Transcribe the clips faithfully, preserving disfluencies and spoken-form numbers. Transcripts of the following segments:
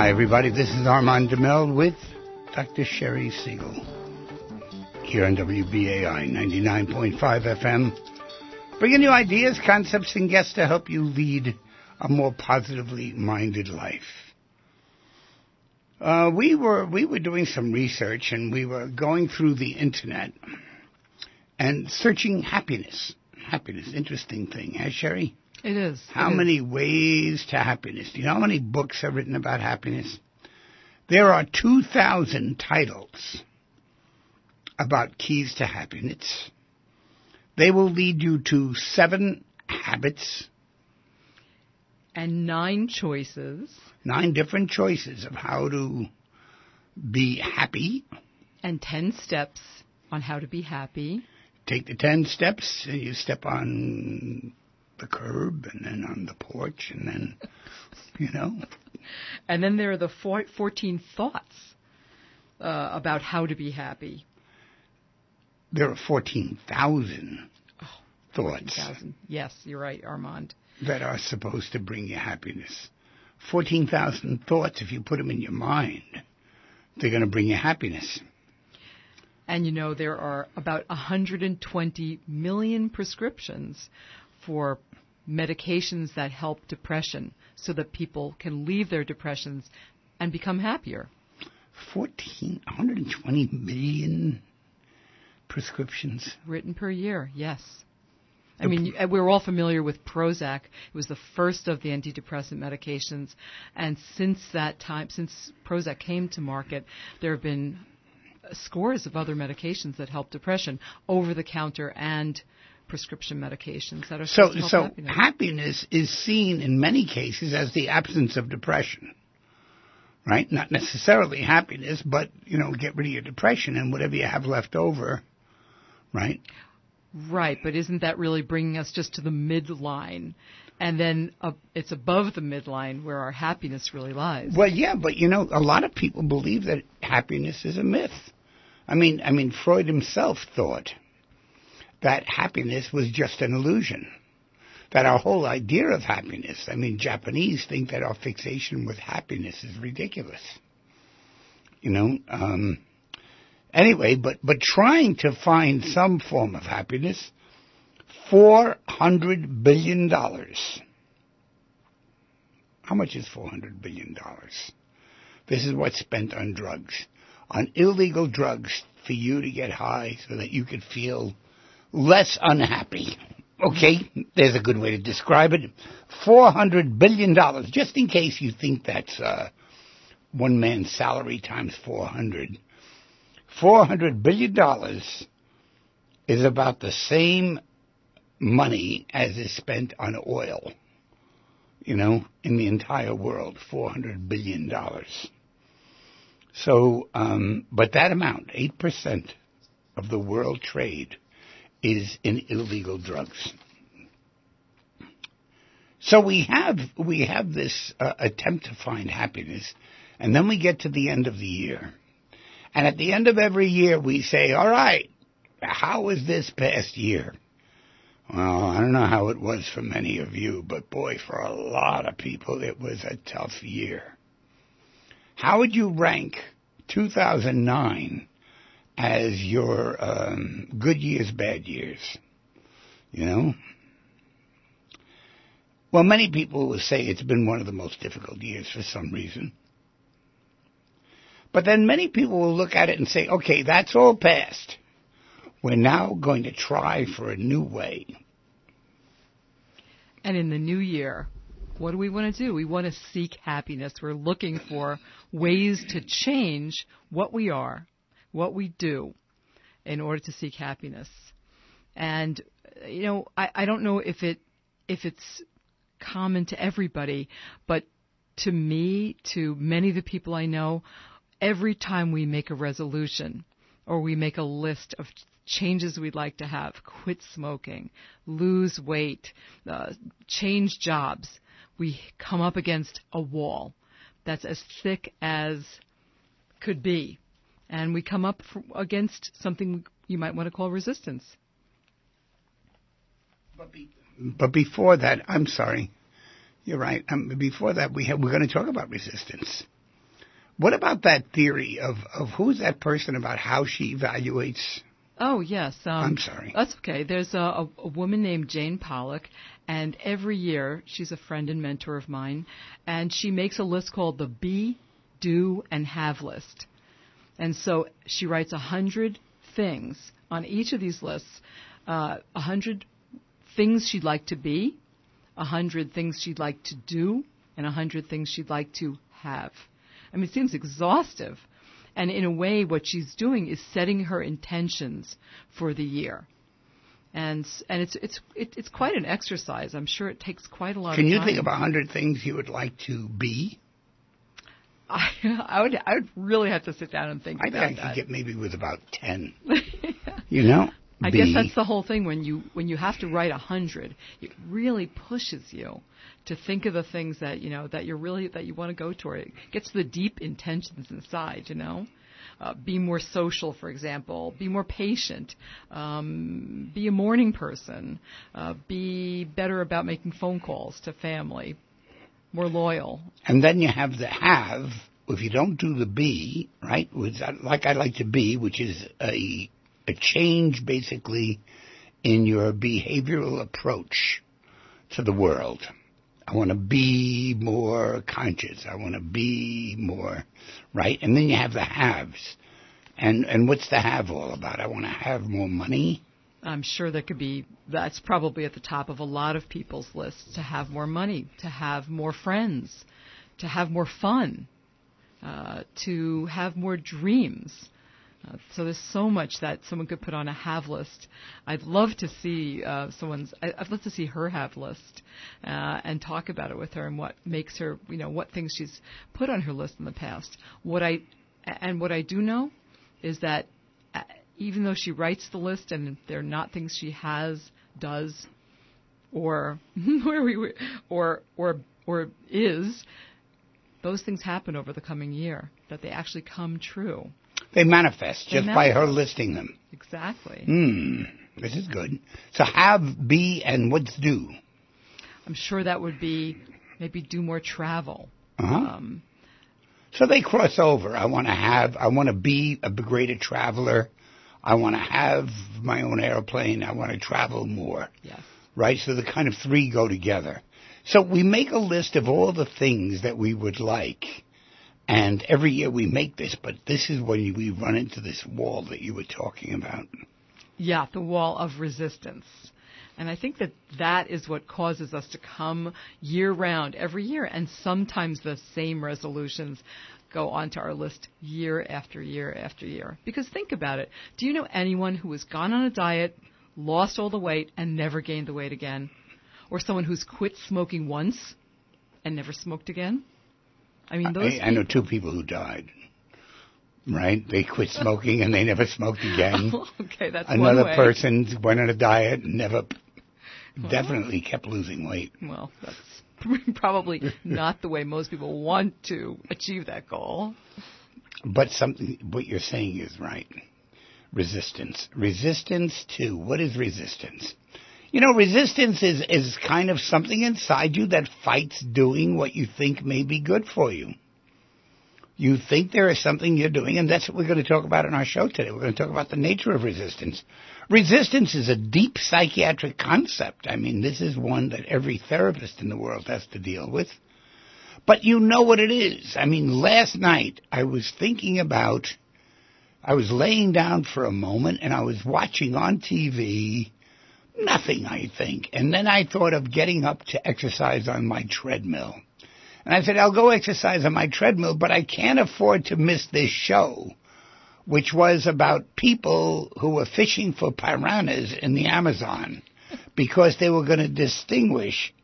Hi, everybody. This is Armand DeMel with Doctor Sherry Siegel here on W B A I ninety-nine point five F M, bringing you ideas, concepts, and guests to help you lead a more positively minded life. Uh, we were we were doing some research, and we were going through the internet and searching happiness. Happiness, interesting thing, eh, Sherry? It is. How it many is. ways to happiness? Do you know how many books are written about happiness? There are two thousand titles about keys to happiness. They will lead you to seven habits. And nine choices. Nine different choices of how to be happy. And ten steps on how to be happy. Take the ten steps, and you step on the curb, and then on the porch, and then, you know. And then there are the four, fourteen thoughts uh, about how to be happy. There are fourteen thousand oh, thoughts. fourteen thousand. Yes, you're right, Armand. That are supposed to bring you happiness. fourteen thousand thoughts, if you put them in your mind, they're going to bring you happiness. And, you know, there are about one hundred twenty million prescriptions for medications that help depression so that people can leave their depressions and become happier. fourteen, one hundred twenty million prescriptions? Written per year, yes. I mean, we're all familiar with Prozac. It was the first of the antidepressant medications. And since that time, since Prozac came to market, there have been scores of other medications that help depression, over-the-counter and prescription medications that are so supposed to help so happiness. happiness is seen in many cases as the absence of depression, right? Not necessarily happiness, but, you know, get rid of your depression and whatever you have left over, right? Right, but isn't that really bringing us just to the midline? And then uh, it's above the midline where our happiness really lies. Well, yeah, but, you know, a lot of people believe that happiness is a myth. I mean, I mean, Freud himself thought that happiness was just an illusion, that our whole idea of happiness, I mean, Japanese think that our fixation with happiness is ridiculous. You know, um, anyway, but, but trying to find some form of happiness, four hundred billion dollars. How much is four hundred billion dollars? This is what's spent on drugs, on illegal drugs for you to get high so that you could feel less unhappy. Okay, there's a good way to describe it. four hundred billion dollars, just in case you think that's uh, one man's salary times four hundred. four hundred billion dollars is about the same money as is spent on oil, you know, in the entire world, four hundred billion dollars. So, um, but that amount, eight percent of the world trade, is in illegal drugs. So we have we have this uh, attempt to find happiness, and then we get to the end of the year. And at the end of every year, we say, all right, how was this past year? Well, I don't know how it was for many of you, but boy, for a lot of people, it was a tough year. How would you rank two thousand nine as your um, good years, bad years? You know? Well, many people will say it's been one of the most difficult years for some reason. But then many people will look at it and say, okay, that's all past. We're now going to try for a new way. And in the new year, what do we want to do? We want to seek happiness. We're looking for ways to change what we are, what we do, in order to seek happiness. And, you know, I, I don't know if it if it's common to everybody, but to me, to many of the people I know, every time we make a resolution or we make a list of changes we'd like to have, quit smoking, lose weight, uh, change jobs, we come up against a wall that's as thick as could be. And we come up for, against something you might want to call resistance. But, be, but before that, I'm sorry, you're right. Um, before that, we have, we're going to talk about resistance. What about that theory of, of who's that person about how she evaluates? Oh, yes. Um, I'm sorry. That's okay. There's a, a, a woman named Jane Pollock, and every year, she's a friend and mentor of mine, and she makes a list called the Be, Do, and Have list. And so she writes a hundred things on each of these lists, uh, a hundred things she'd like to be, a hundred things she'd like to do, and a hundred things she'd like to have. I mean, it seems exhaustive. And in a way, what she's doing is setting her intentions for the year. And and it's it's it, it's quite an exercise. I'm sure it takes quite a lot Can of time. you think of a hundred things you would like to be? I, I would I would really have to sit down and think I about think I that. could get maybe with about ten. You know? I be. guess that's the whole thing. When you when you have to write a hundred, it really pushes you to think of the things that you know that you're really that you want to go toward. It gets to the deep intentions inside. You know, uh, be more social, for example. Be more patient. Um, be a morning person. Uh, be better about making phone calls to family. More loyal. And then you have the have. If you don't do the be, right, which I, like I like to be, which is a a change basically in your behavioral approach to the world. I want to be more conscious. I want to be more, right? And then you have the haves. And and what's the have all about? I want to have more money. I'm sure that could be, that's probably at the top of a lot of people's lists, to have more money, to have more friends, to have more fun, uh, to have more dreams. Uh, so there's so much that someone could put on a have list. I'd love to see uh, someone's. I, I'd love to see her have list uh, and talk about it with her and what makes her, you know, what things she's put on her list in the past. What I and what I do know is that uh, even though she writes the list and they're not things she has, does, or where we or or or is, those things happen over the coming year. That they actually come true. They manifest They just manifest. by her listing them. Exactly. Hmm. This is good. So have, be, and what's do? I'm sure that would be maybe do more travel. Uh-huh. Um, So they cross over. I want to have, I want to be a greater traveler. I want to have my own airplane. I want to travel more. yes. Right? So the kind of three go together. So we make a list of all the things that we would like. And every year we make this, but this is when we run into this wall that you were talking about. Yeah, the wall of resistance. And I think that that is what causes us to come year-round, every year, and sometimes the same resolutions go onto our list year after year after year. Because think about it. Do you know anyone who has gone on a diet, lost all the weight, and never gained the weight again? Or someone who's quit smoking once and never smoked again? I mean, those I, I know two people who died. Right? They quit smoking and they never smoked again. Okay, that's Another one way. person went on a diet and never, well, definitely kept losing weight. Well, that's probably not the way most people want to achieve that goal. But something, what you're saying is right. Resistance. Resistance to, what is resistance? You know, resistance is, is kind of something inside you that fights doing what you think may be good for you. You think there is something you're doing, and that's what we're going to talk about in our show today. We're going to talk about the nature of resistance. Resistance is a deep psychiatric concept. I mean, this is one that every therapist in the world has to deal with. But you know what it is. I mean, last night I was thinking about, I was laying down for a moment, and I was watching on T V nothing, I think. And then I thought of getting up to exercise on my treadmill. And I said, I'll go exercise on my treadmill, but I can't afford to miss this show, which was about people who were fishing for piranhas in the Amazon because they were going to distinguish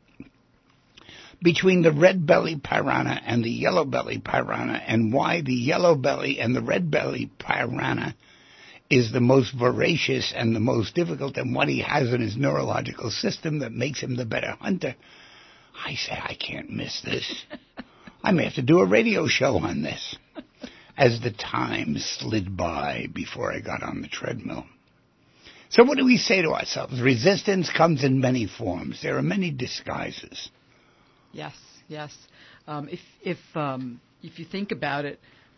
between the red belly piranha and the yellow belly piranha, and why the yellow belly and the red belly piranha is the most voracious and the most difficult, and what he has in his neurological system that makes him the better hunter. I said, I can't miss this. I may have to do a radio show on this. As the time slid by before I got on the treadmill. So what do we say to ourselves? Resistance comes in many forms. There are many disguises. Yes, yes. Um, if if um, if you think about it,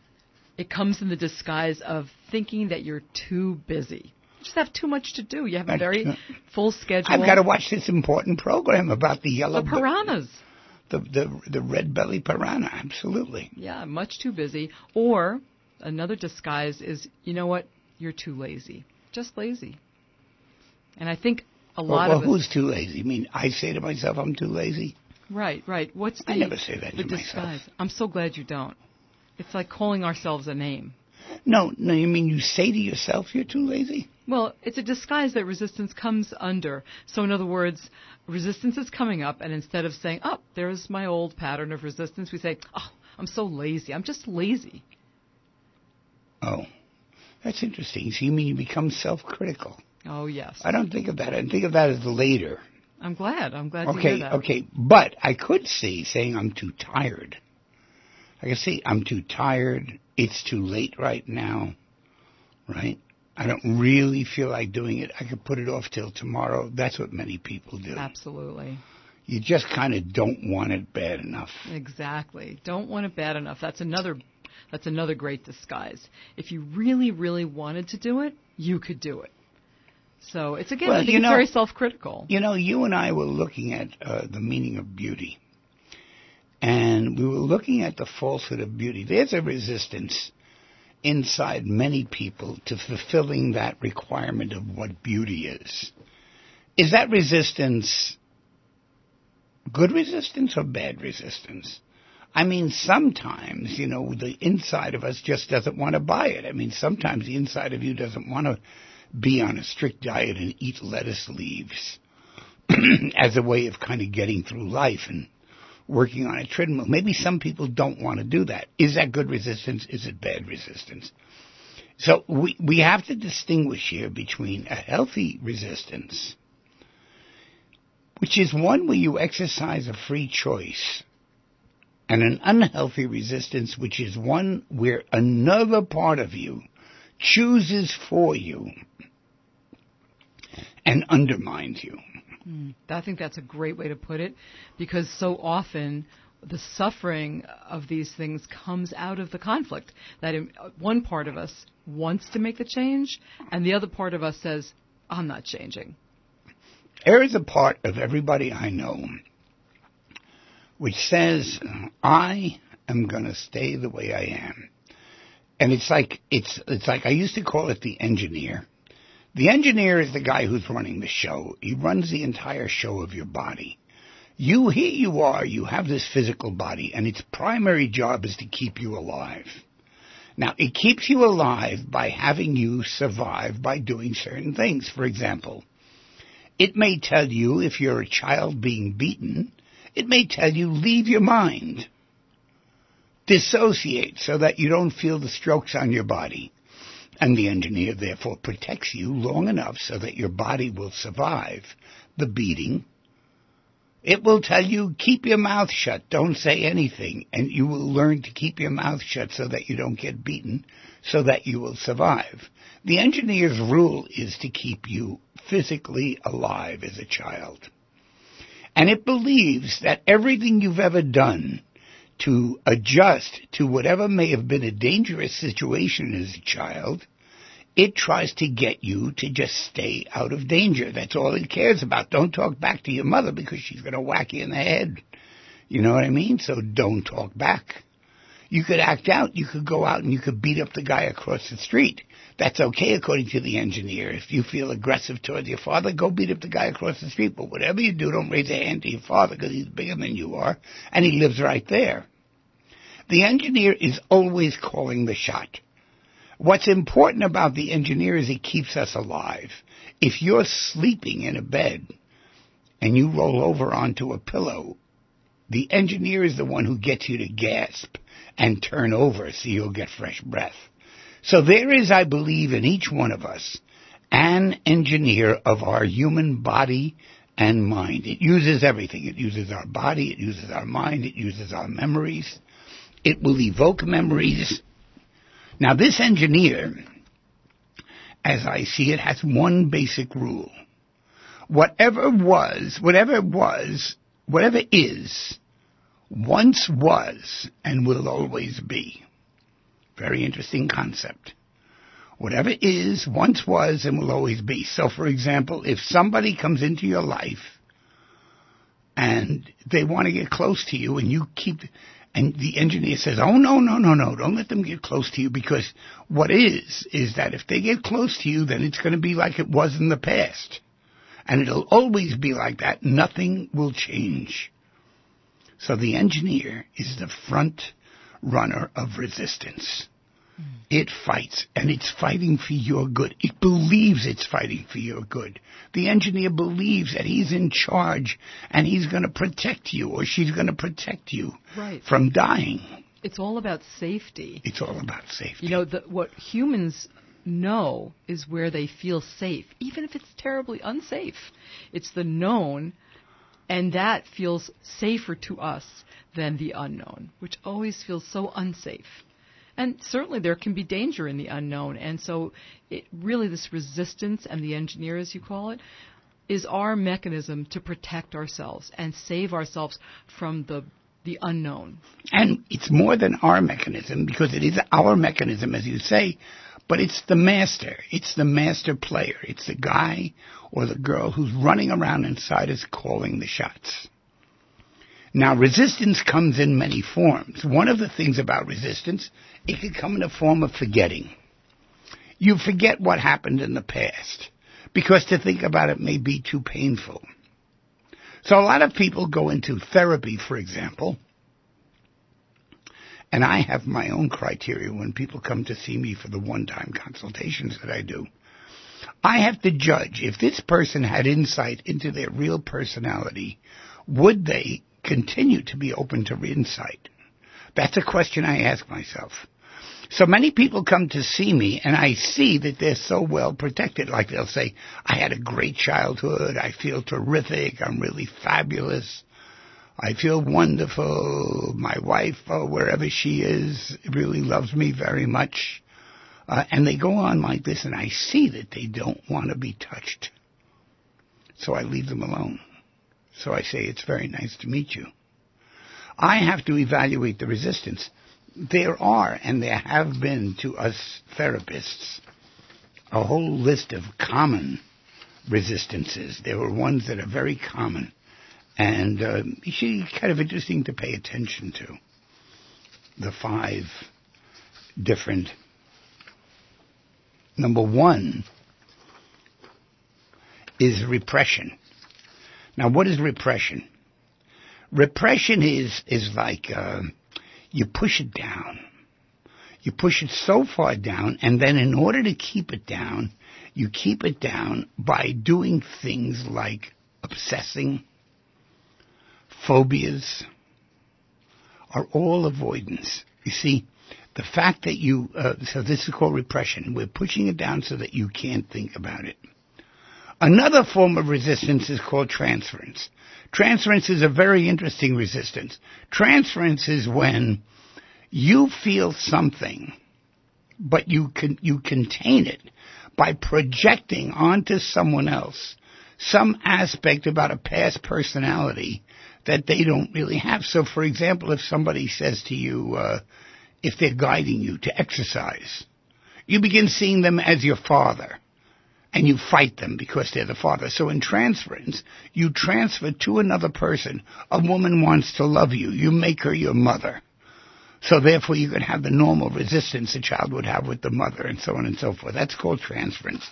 it comes in the disguise of thinking that you're too busy. You just have too much to do. You have a very full schedule. I've got to watch this important program about the yellow... The piranhas. The, the, the red-bellied piranha, absolutely. Yeah, much too busy. Or another disguise is, you know what, you're too lazy. Just lazy. And I think a lot well, of well, us... who's too lazy? I mean, I say to myself, I'm too lazy? Right, right. What's the, I never say that the to disguise? myself. I'm so glad you don't. It's like calling ourselves a name. No, no, you mean you say to yourself you're too lazy? Well, it's a disguise that resistance comes under. So in other words, resistance is coming up, and instead of saying, oh, there's my old pattern of resistance, we say, oh, I'm so lazy. I'm just lazy. Oh, that's interesting. So you mean you become self-critical? Oh, yes. I don't think of that. I think of that as the later. I'm glad. I'm glad okay, to hear that. Okay, but I could see saying I'm too tired. I can see I'm too tired. It's too late right now, right? I don't really feel like doing it. I could put it off till tomorrow. That's what many people do. Absolutely. You just kind of don't want it bad enough. Exactly. Don't want it bad enough. That's another that's another great disguise. If you really, really wanted to do it, you could do it. So it's, again, well, I think you it's know, very self-critical. You know, you and I were looking at uh, the meaning of beauty. And we were looking at the falsehood of beauty. There's a resistance inside many people to fulfilling that requirement of what beauty is. Is that resistance good resistance or bad resistance? I mean, sometimes, you know, the inside of us just doesn't want to buy it. I mean, sometimes the inside of you doesn't want to be on a strict diet and eat lettuce leaves as a way of kind of getting through life and working on a treadmill. Maybe some people don't want to do that. Is that good resistance? Is it bad resistance? So we, we have to distinguish here between a healthy resistance, which is one where you exercise a free choice, and an unhealthy resistance, which is one where another part of you chooses for you and undermines you. Mm, I think that's a great way to put it, because so often the suffering of these things comes out of the conflict. That in, one part of us wants to make the change, and the other part of us says, I'm not changing. There is a part of everybody I know which says, I am going to stay the way I am. And it's like, it's, it's like I used to call it the engineer. The engineer is the guy who's running the show. He runs the entire show of your body. You, here you are, you have this physical body, and its primary job is to keep you alive. Now, it keeps you alive by having you survive by doing certain things. For example, it may tell you, if you're a child being beaten, it may tell you, leave your mind. Dissociate so that you don't feel the strokes on your body. And the engineer, therefore, protects you long enough so that your body will survive the beating. It will tell you, keep your mouth shut, don't say anything, and you will learn to keep your mouth shut so that you don't get beaten, so that you will survive. The engineer's rule is to keep you physically alive as a child. And it believes that everything you've ever done to adjust to whatever may have been a dangerous situation as a child, it tries to get you to just stay out of danger. That's all it cares about. Don't talk back to your mother because she's going to whack you in the head. You know what I mean? So don't talk back. You could act out. You could go out and you could beat up the guy across the street. That's okay according to the engineer. If you feel aggressive towards your father, go beat up the guy across the street. But whatever you do, don't raise a hand to your father because he's bigger than you are, and he lives right there. The engineer is always calling the shot. What's important about the engineer is it keeps us alive. If you're sleeping in a bed and you roll over onto a pillow, the engineer is the one who gets you to gasp and turn over so you'll get fresh breath. So there is, I believe, in each one of us, an engineer of our human body and mind. It uses everything. It uses our body. It uses our mind. It uses our memories. It will evoke memories. Now, this engineer, as I see it, has one basic rule. Whatever was, whatever was, whatever is, once was and will always be. Very interesting concept. Whatever is, once was, and will always be. So, for example, if somebody comes into your life and they want to get close to you and you keep, and the engineer says, oh, no, no, no, no, don't let them get close to you, because what is, is that if they get close to you, then it's going to be like it was in the past. And it'll always be like that. Nothing will change. So the engineer is the front runner of resistance. Mm. It fights, and it's fighting for your good. It believes it's fighting for your good. The engineer believes that he's in charge, and he's going to protect you, or she's going to protect you right. from dying. It's all about safety. It's all about safety. You know, the, what humans know is where they feel safe, even if it's terribly unsafe. It's the known, and that feels safer to us than the unknown, which always feels so unsafe. And certainly there can be danger in the unknown, and so it really this resistance, and the engineer, as you call it, is our mechanism to protect ourselves and save ourselves from the the unknown. And it's more than our mechanism, because it is our mechanism, as you say, but it's the master. It's the master player. It's the guy or the girl who's running around inside us calling the shots. Now, resistance comes in many forms. One of the things about resistance, it can come in the form of forgetting. You forget what happened in the past, because to think about it may be too painful. So a lot of people go into therapy, for example, and I have my own criteria when people come to see me for the one-time consultations that I do. I have to judge if this person had insight into their real personality, would they continue to be open to insight? That's a question I ask myself. So many people come to see me, and I see that they're so well protected. Like they'll say, I had a great childhood, I feel terrific, I'm really fabulous, I feel wonderful, my wife, uh, wherever she is, really loves me very much. Uh, and they go on like this, and I see that they don't want to be touched. So I leave them alone. So I say, it's very nice to meet you. I have to evaluate the resistance. There are, and there have been to us therapists, a whole list of common resistances. There were ones that are very common, and uh, it's kind of interesting to pay attention to. The five different. Number one is repression. Now, what is repression? Repression is is like uh, you push it down. You push it so far down, and then in order to keep it down, you keep it down by doing things like obsessing. Phobias are all avoidance. You see, the fact that you, uh, so this is called repression. We're pushing it down so that you can't think about it. Another form of resistance is called transference. Transference is a very interesting resistance. Transference is when you feel something, but you can, you contain it by projecting onto someone else some aspect about a past personality that they don't really have. So, for example, if somebody says to you, uh, if they're guiding you to exercise, you begin seeing them as your father. And you fight them because they're the father. So in transference, you transfer to another person. A woman wants to love you. You make her your mother. So therefore you can have the normal resistance a child would have with the mother, and so on and so forth. That's called transference.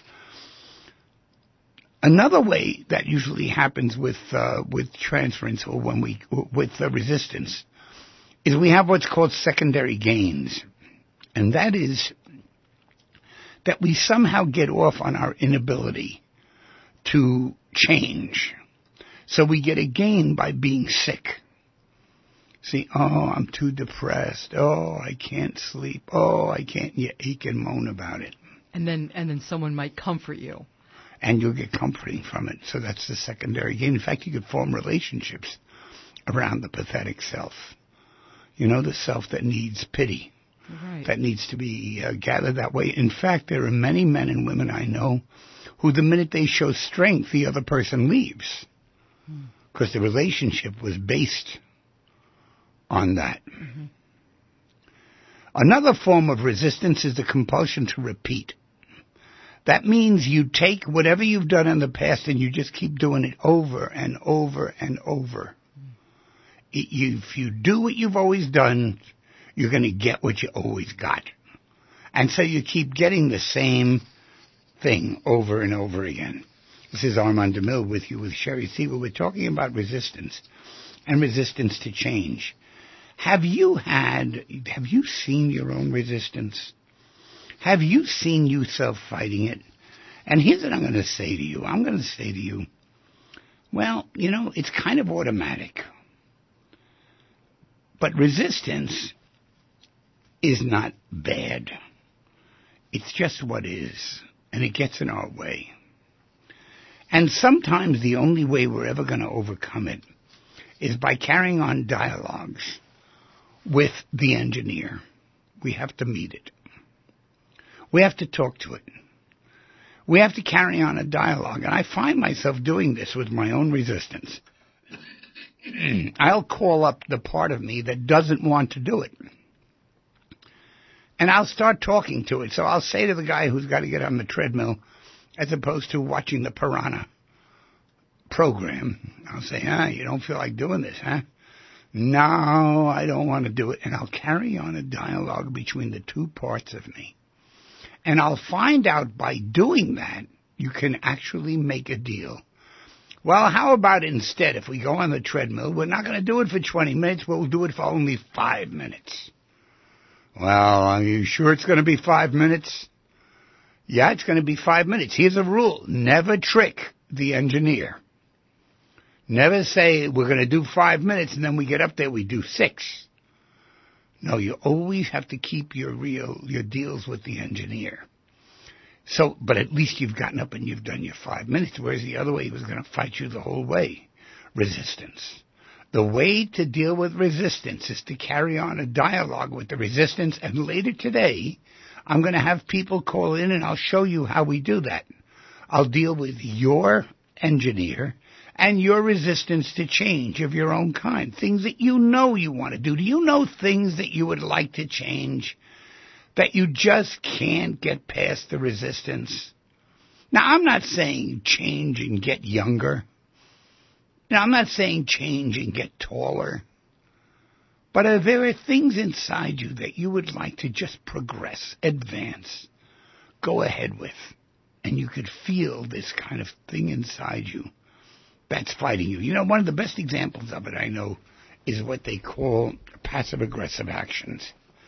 Another way that usually happens with uh, with transference, or when we with uh, resistance, is we have what's called secondary gains. And that is that we somehow get off on our inability to change. So we get a gain by being sick. See, oh, I'm too depressed. Oh, I can't sleep. Oh, I can't. You ache and moan about it. And then, and then someone might comfort you. And you'll get comforting from it. So that's the secondary gain. In fact, you could form relationships around the pathetic self. You know, the self that needs pity. Right. That needs to be uh, gathered that way. In fact, there are many men and women I know who, the minute they show strength, the other person leaves. Because hmm. the relationship was based on that. Mm-hmm. Another form of resistance is the compulsion to repeat. That means you take whatever you've done in the past and you just keep doing it over and over and over. It, you, if you do what you've always done, you're going to get what you always got. And so you keep getting the same thing over and over again. This is Armand DeMille with you with Sherry Siegel. We're talking about resistance and resistance to change. Have you had, have you seen your own resistance? Have you seen yourself fighting it? And here's what I'm going to say to you. I'm going to say to you, well, you know, it's kind of automatic. But resistance is not bad. It's just what is, and it gets in our way. And sometimes the only way we're ever going to overcome it is by carrying on dialogues with the engineer. We have to meet it. We have to talk to it. We have to carry on a dialogue. And I find myself doing this with my own resistance. I'll call up the part of me that doesn't want to do it. And I'll start talking to it. So I'll say to the guy who's got to get on the treadmill, as opposed to watching the Piranha program, I'll say, ah, you don't feel like doing this, huh? No, I don't want to do it. And I'll carry on a dialogue between the two parts of me. And I'll find out by doing that, you can actually make a deal. Well, how about instead, if we go on the treadmill, we're not going to do it for twenty minutes, we'll do it for only five minutes. Well, are you sure it's going to be five minutes? Yeah, it's going to be five minutes. Here's a rule. Never trick the engineer. Never say, we're going to do five minutes, and then we get up there, we do six. No, you always have to keep your real, your deals with the engineer. So, but at least you've gotten up and you've done your five minutes, whereas the other way he was going to fight you the whole way. Resistance. The way to deal with resistance is to carry on a dialogue with the resistance, and later today, I'm going to have people call in and I'll show you how we do that. I'll deal with your engineer and your resistance to change of your own kind. Things that you know you want to do. Do you know things that you would like to change that you just can't get past the resistance? Now, I'm not saying change and get younger. Now, I'm not saying change and get taller. But are there things inside you that you would like to just progress, advance, go ahead with, and you could feel this kind of thing inside you that's fighting you? You know, one of the best examples of it I know is what they call passive-aggressive actions.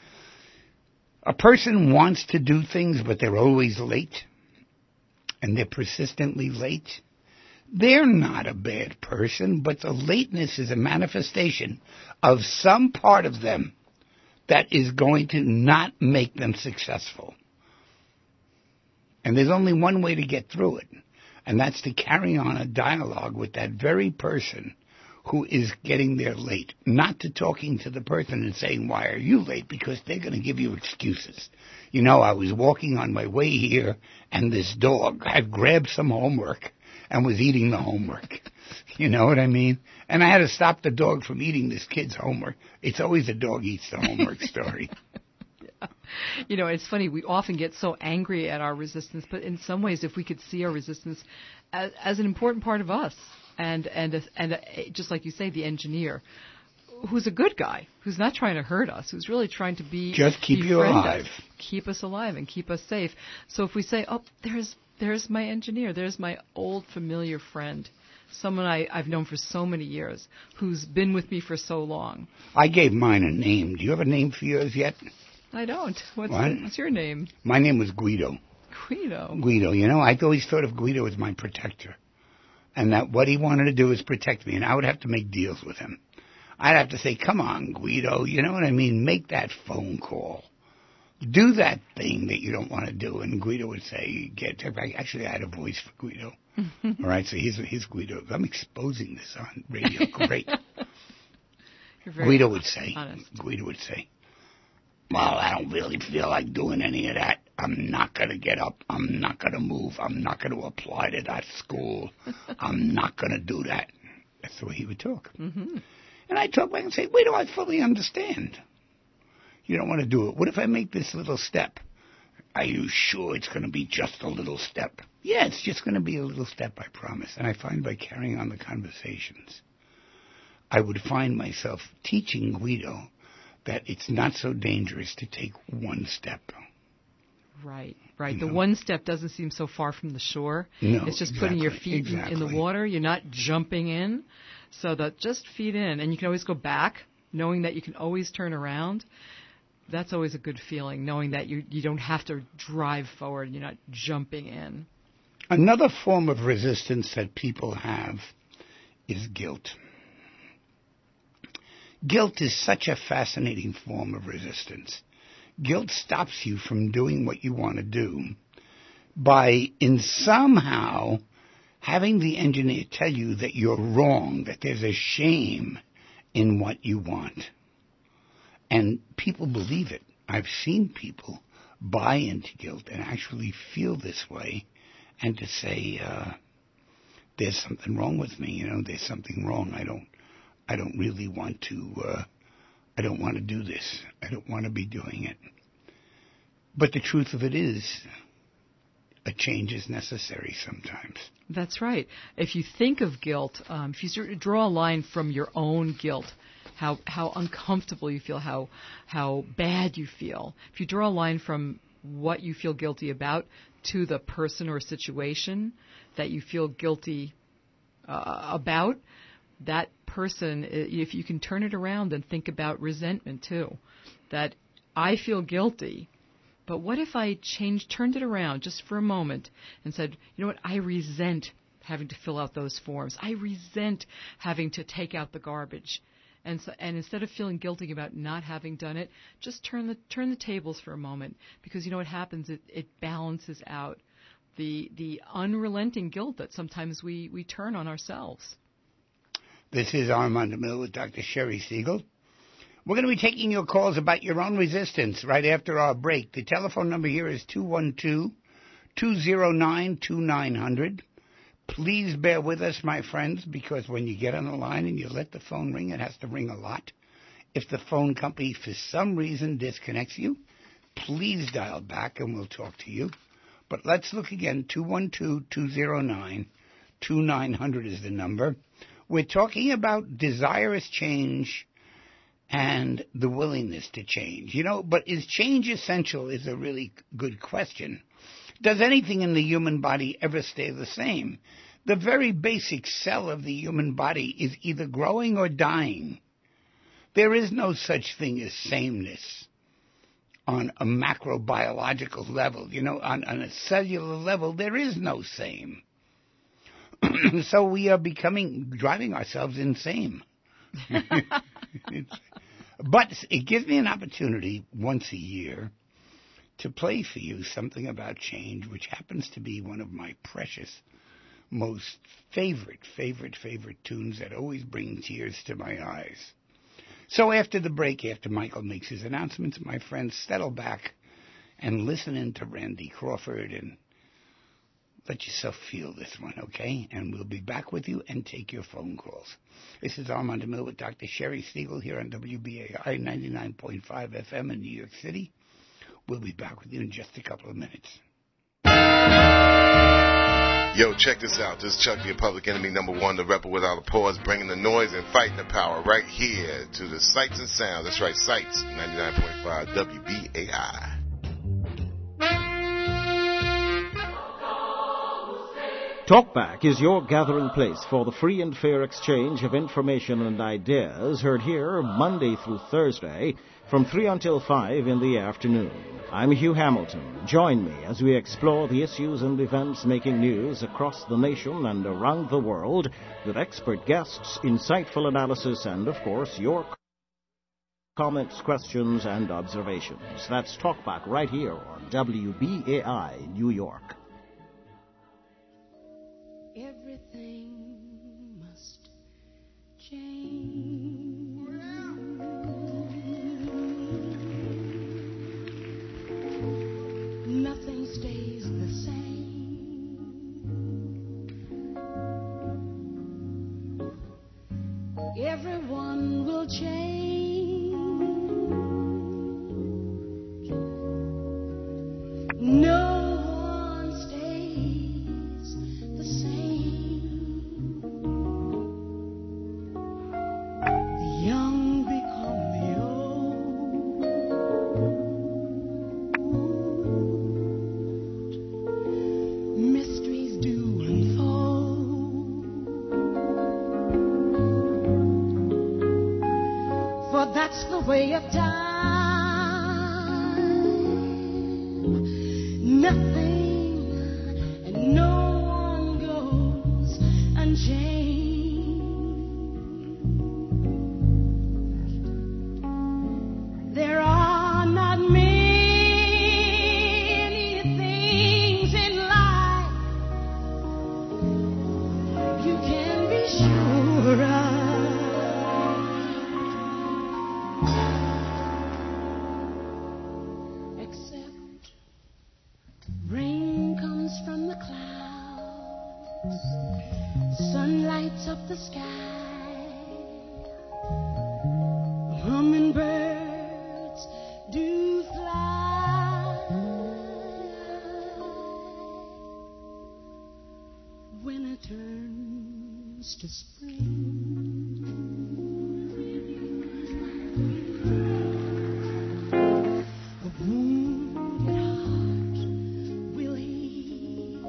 A person wants to do things, but they're always late, and they're persistently late. They're not a bad person, but the lateness is a manifestation of some part of them that is going to not make them successful. And there's only one way to get through it, and that's to carry on a dialogue with that very person who is getting there late, not to talking to the person and saying, why are you late? Because they're going to give you excuses. You know, I was walking on my way here, and this dog had grabbed some homework and was eating the homework. You know what I mean? And I had to stop the dog from eating this kid's homework. It's always a dog eats the homework story. Yeah. You know, it's funny, we often get so angry at our resistance, but in some ways, if we could see our resistance as, as an important part of us, and and a, and a, just like you say, the engineer, who's a good guy, who's not trying to hurt us, who's really trying to be just keep you alive, us, keep us alive, and keep us safe. So if we say, oh, there's there's my engineer, there's my old familiar friend, someone I, I've known for so many years, who's been with me for so long. I gave mine a name. Do you have a name for yours yet? I don't. What's, what? the, what's your name? My name was Guido. Guido. Guido. You know, I always thought of Guido as my protector. And that what he wanted to do is protect me, and I would have to make deals with him. I'd have to say, come on, Guido, you know what I mean? Make that phone call. Do that thing that you don't want to do. And Guido would say, get, actually, I had a voice for Guido. All right, so here's, here's Guido. I'm exposing this on radio. Great. Guido would say, honest. Guido would say, well, I don't really feel like doing any of that. I'm not going to get up. I'm not going to move. I'm not going to apply to that school. I'm not going to do that. That's the way he would talk. Mm-hmm. And I'd talk back and say, wait till I fully understand. You don't want to do it. What if I make this little step? Are you sure it's going to be just a little step? Yeah, it's just going to be a little step, I promise. And I find by carrying on the conversations, I would find myself teaching Guido that it's not so dangerous to take one step. Right, right. You The know? one step doesn't seem so far from the shore. No, it's just exactly, putting your feet exactly. in, in the water. You're not jumping in. So that just feet in. And you can always go back, knowing that you can always turn around. That's always a good feeling, knowing that you you don't have to drive forward. You're not jumping in. Another form of resistance that people have is guilt. Guilt is such a fascinating form of resistance. Guilt stops you from doing what you want to do by, in somehow, having the engineer tell you that you're wrong, that there's a shame in what you want. And people believe it. I've seen people buy into guilt and actually feel this way and to say, uh, there's something wrong with me, you know, there's something wrong. I don't, I don't really want to, uh, I don't want to do this. I don't want to be doing it. But the truth of it is, a change is necessary sometimes. That's right. If you think of guilt, um, if you sort of draw a line from your own guilt, how how uncomfortable you feel, how how bad you feel. If you draw a line from what you feel guilty about to the person or situation that you feel guilty uh, about, that person, if you can turn it around and think about resentment too, that I feel guilty, but what if I changed, turned it around just for a moment and said, you know what, I resent having to fill out those forms. I resent having to take out the garbage. And so, and instead of feeling guilty about not having done it, just turn the turn the tables for a moment, because you know what happens? It, it balances out the the unrelenting guilt that sometimes we, we turn on ourselves. This is Armand Mill with Doctor Sherry Siegel. We're going to be taking your calls about your own resistance right after our break. The telephone number here is two one two, two zero nine, two nine zero zero. Please bear with us, my friends, because when you get on the line and you let the phone ring, it has to ring a lot. If the phone company, for some reason, disconnects you, please dial back and we'll talk to you. But let's look again. two one two, two zero nine, two nine zero zero is the number. We're talking about desirous change and the willingness to change. You know, but is change essential is a really good question. Does anything in the human body ever stay the same? The very basic cell of the human body is either growing or dying. There is no such thing as sameness on a macrobiological level. You know, on, on a cellular level, there is no same. So we are becoming, driving ourselves insane. But it gives me an opportunity once a year to play for you something about change, which happens to be one of my precious, most favorite, favorite, favorite tunes that always bring tears to my eyes. So after the break, after Michael makes his announcements, my friends, settle back and listen in to Randy Crawford and let yourself feel this one, okay? And we'll be back with you and take your phone calls. This is Armand Mill with Doctor Sherry Siegel here on W B A I ninety-nine point five F M in New York City. We'll be back with you in just a couple of minutes. Yo, check this out. This is Chuck, your public enemy number one, the rebel without a pause, bringing the noise and fighting the power right here to the Sights and Sounds. That's right, Sights, ninety-nine point five W B A I. Talkback is your gathering place for the free and fair exchange of information and ideas, heard here Monday through Thursday from three until five in the afternoon. I'm Hugh Hamilton. Join me as we explore the issues and events making news across the nation and around the world with expert guests, insightful analysis, and, of course, your comments, questions, and observations. That's Talkback right here on W B A I New York. Everything must change. Nothing stays the same. Everyone will change. That's the way of time. Nothing and no one goes unchanged. There are not many things in life you can be sure of. Rain comes from the clouds, sun lights up the sky, hummingbirds do fly. Winter turns to spring. A wounded heart will heal,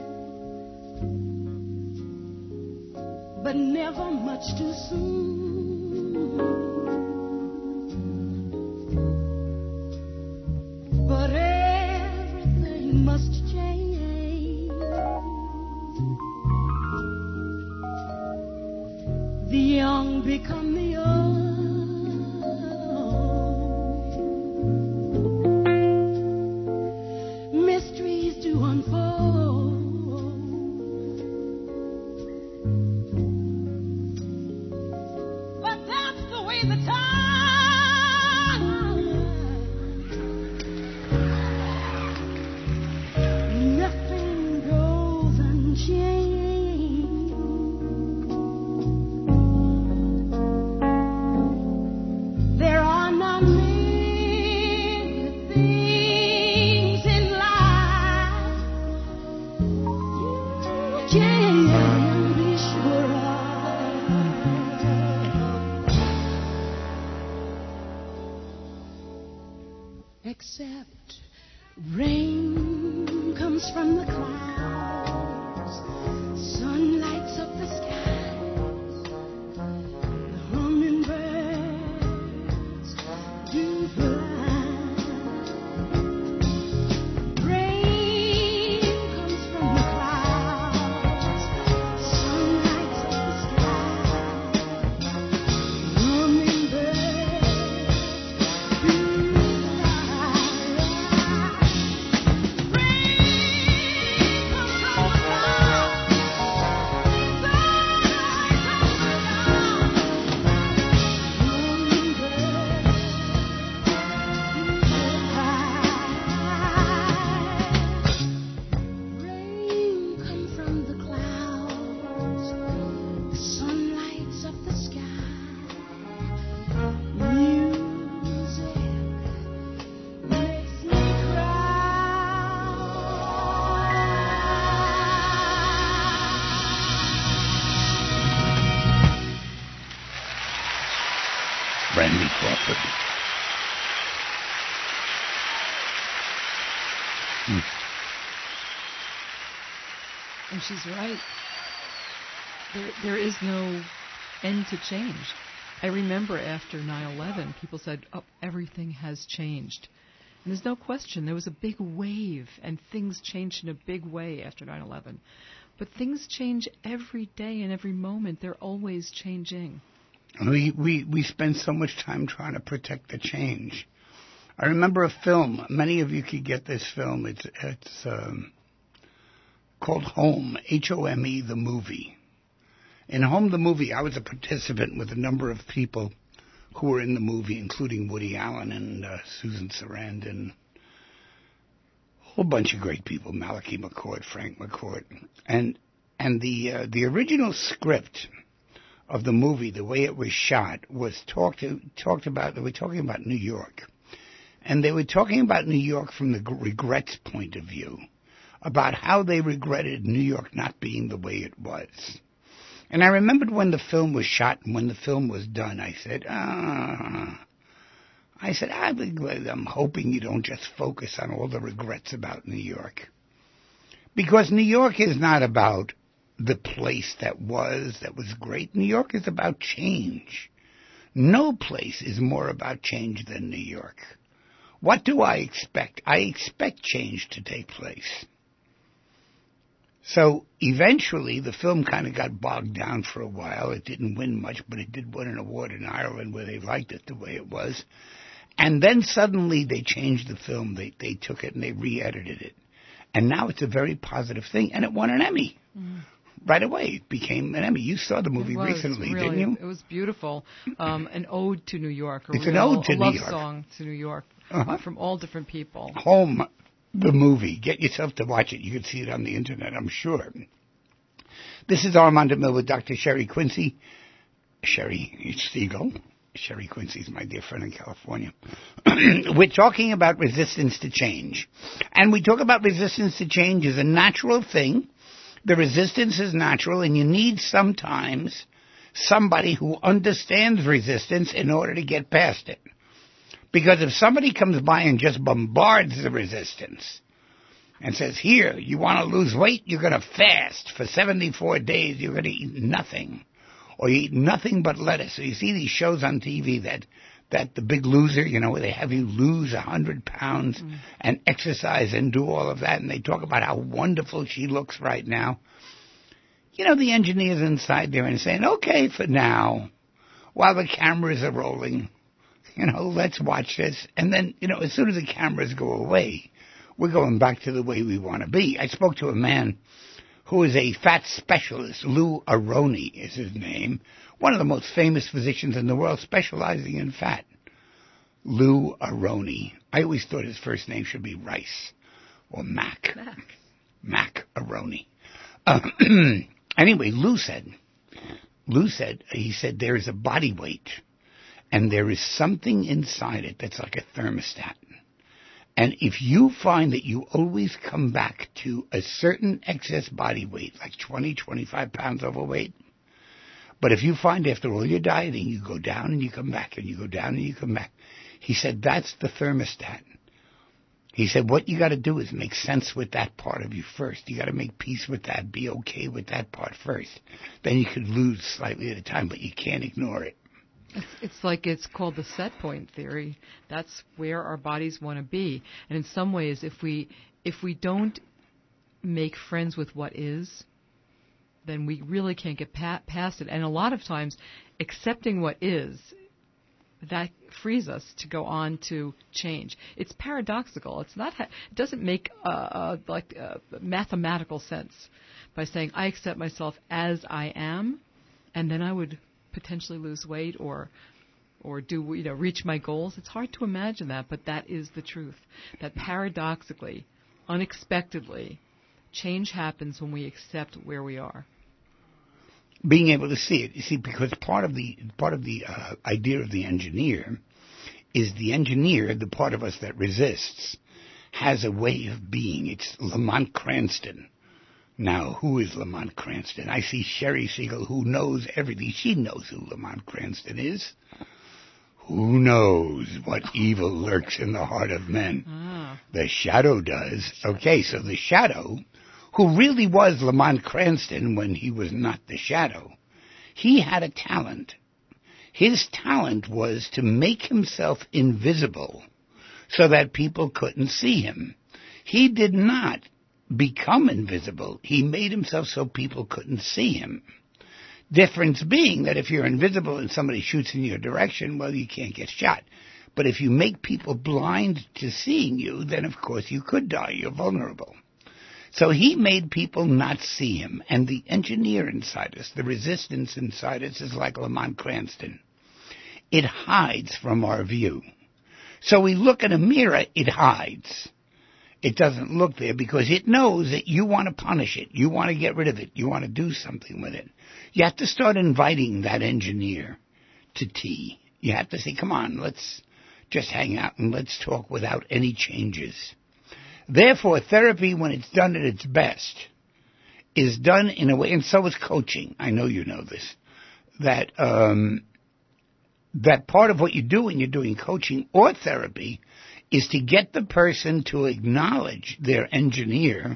but never much too soon. But everything must change. The young become the old. Mysteries do unfold. But that's the way the time. Nothing goes unchanged. There are not many things in life you can be sure of, except rain comes from the clouds, sun lights up the skies, the hummingbirds do fly. Rain comes from the clouds, sun lights up the skies, hummingbirds do fly. Rain comes from the clouds, sun lights up the sky, music makes me cry. Randy Crawford. Hmm. And she's right. There, there is no end to change. I remember after nine eleven, people said, oh, everything has changed. And there's no question. There was a big wave, and things changed in a big way after nine eleven. But things change every day and every moment. They're always changing. We, we, we spend so much time trying to protect the change. I remember a film. Many of you could get this film. It's it's um, called Home, H O M E, the movie. In Home, the movie, I was a participant with a number of people who were in the movie, including Woody Allen and uh, Susan Sarandon. A whole bunch of great people, Malachi McCord, Frank McCourt. And and the uh, the original script of the movie, the way it was shot, was talked to, talked about. They were talking about New York, and they were talking about New York from the regrets point of view, about how they regretted New York not being the way it was. And I remembered when the film was shot and when the film was done, I said, ah, I said, I'm hoping you don't just focus on all the regrets about New York, because New York is not about the place that was, that was great. New York is about change. No place is more about change than New York. What do I expect? I expect change to take place. So eventually the film kind of got bogged down for a while. It didn't win much, but it did win an award in Ireland where they liked it the way it was. And then suddenly they changed the film. They they took it and they re-edited it. And now it's a very positive thing, and it won an Emmy. Mm. Right away, it became an Emmy. You saw the movie it was, recently, really, didn't you? It was beautiful. Um, an ode to New York. A it's real, an ode to a New love York. song to New York uh-huh. from all different people. Home, the movie. Get yourself to watch it. You can see it on the internet, I'm sure. This is Armand DeMille with Doctor Sherry Quincy. Sherry Siegel. Sherry Quincy is my dear friend in California. We're talking about resistance to change. And we talk about resistance to change as a natural thing. The resistance is natural, and you need sometimes somebody who understands resistance in order to get past it. Because if somebody comes by and just bombards the resistance and says, here, you want to lose weight, you're going to fast for seventy-four days, you're going to eat nothing. Or you eat nothing but lettuce. So you see these shows on T V that that The Big Loser, you know, where they have you lose one hundred pounds mm. and exercise and do all of that, and they talk about how wonderful she looks right now. You know, the engineer's inside there and saying, okay, for now, while the cameras are rolling, you know, let's watch this. And then, you know, as soon as the cameras go away, we're going back to the way we want to be. I spoke to a man who is a fat specialist. Lou Aroney is his name. One of the most famous physicians in the world specializing in fat. Lou Aroney. I always thought his first name should be Rice or Mac. Mac. Mac Aroney. Uh, anyway, Lou said, Lou said, he said there is a body weight and there is something inside it that's like a thermostat. And if you find that you always come back to a certain excess body weight, like twenty, twenty-five pounds overweight, but if you find after all your dieting, you go down and you come back, and you go down and you come back, he said, that's the thermostat. He said, what you got to do is make sense with that part of you first. You got to make peace with that, be okay with that part first. Then you could lose slightly at a time, but you can't ignore it. It's, it's like it's called the set point theory. That's where our bodies want to be. And in some ways, if we if we don't make friends with what is, then we really can't get pa- past it. And a lot of times, accepting what is, that frees us to go on to change. It's paradoxical. It's not. Ha- it doesn't make uh, uh, like uh, mathematical sense by saying I accept myself as I am, and then I would potentially lose weight or or do you know reach my goals. It's hard to imagine that, but that is the truth. That paradoxically, unexpectedly, change happens when we accept where we are. Being able to see it, you see, because part of the part of the uh, idea of the engineer is the engineer, the part of us that resists, has a way of being. It's Lamont Cranston. Now, who is Lamont Cranston? I see Sherry Siegel, who knows everything. She knows who Lamont Cranston is. Who knows what evil lurks in the heart of men? Ah. The Shadow does. Okay, so the Shadow, who really was Lamont Cranston when he was not the Shadow, he had a talent. His talent was to make himself invisible so that people couldn't see him. He did not become invisible. He made himself so people couldn't see him. Difference being that if you're invisible and somebody shoots in your direction, well, you can't get shot. But if you make people blind to seeing you, then of course you could die. You're vulnerable. So he made people not see him. And the engineer inside us, the resistance inside us, is like Lamont Cranston. It hides from our view. So we look in a mirror, it hides. It doesn't look there because it knows that you want to punish it. You want to get rid of it. You want to do something with it. You have to start inviting that engineer to tea. You have to say, come on, let's just hang out and let's talk without any changes. Therefore, therapy, when it's done at its best, is done in a way, and so is coaching. I know you know this, that um, that part of what you do when you're doing coaching or therapy is to get the person to acknowledge their engineer